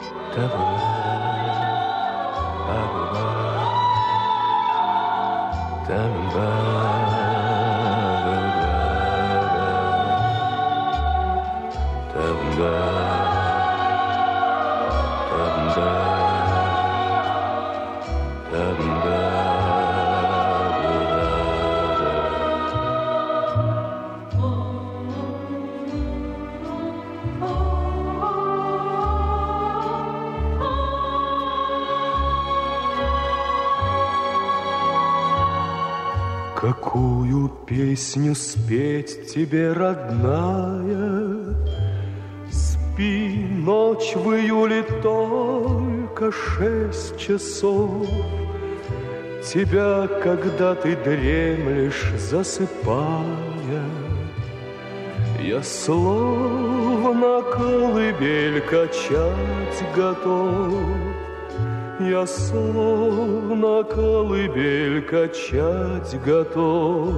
Какую песню спеть тебе, родная? Спи, ночь в июле только 6 часов. Тебя, когда ты дремлешь, засыпая, я словно колыбель качать готов. Я словно колыбель качать готов.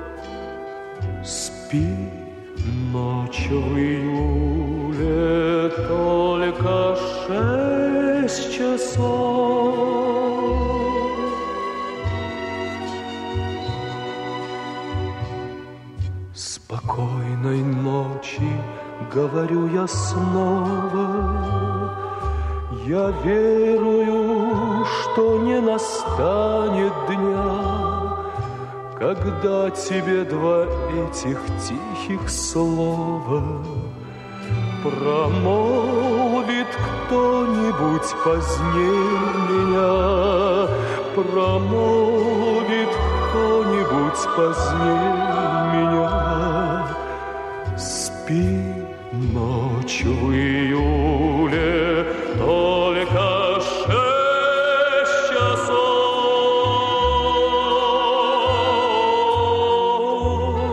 Спи, ночь в июле только 6 часов. Спокойной ночи, говорю я снова. Я верую, что не настанет дня, когда тебе два этих тихих слова промолвит кто-нибудь позднее меня, промолвит кто-нибудь позднее меня. Спи, ночь в июле, только 6 часов.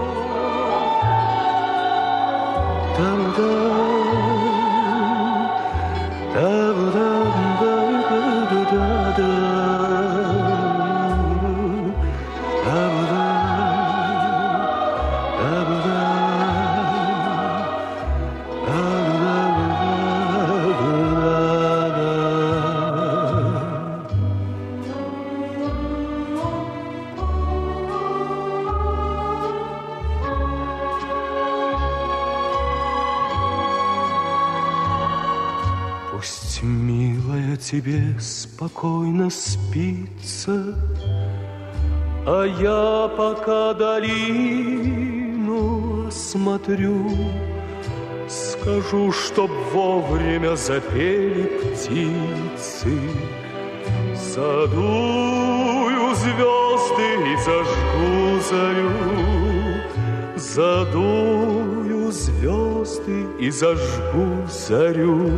Пусть, милая, тебе спокойно спится, а я пока долину осмотрю, скажу, чтоб вовремя запели птицы. Задую звезды и зажгу зарю, задую звезды и зажгу зарю.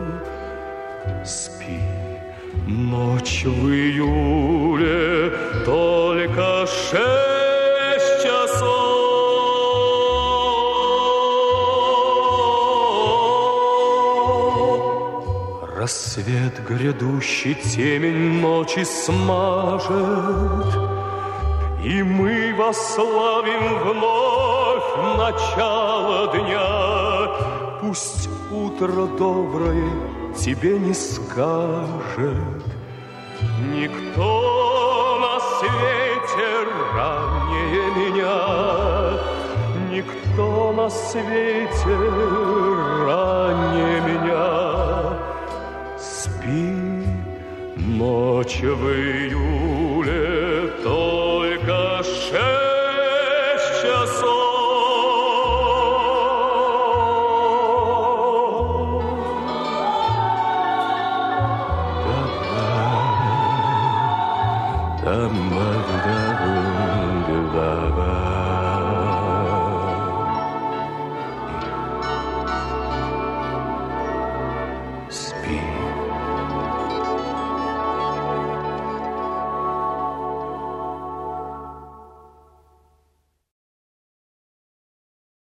Спи, ночь в июле, только 6 часов. Рассвет грядущий темень ночи смажет, и мы восславим вновь начало дня. Пусть утро доброе тебе не скажет никто на свете ранее меня, никто на свете ранее меня. Спи, ночь в июле, только 6 часов. Спи.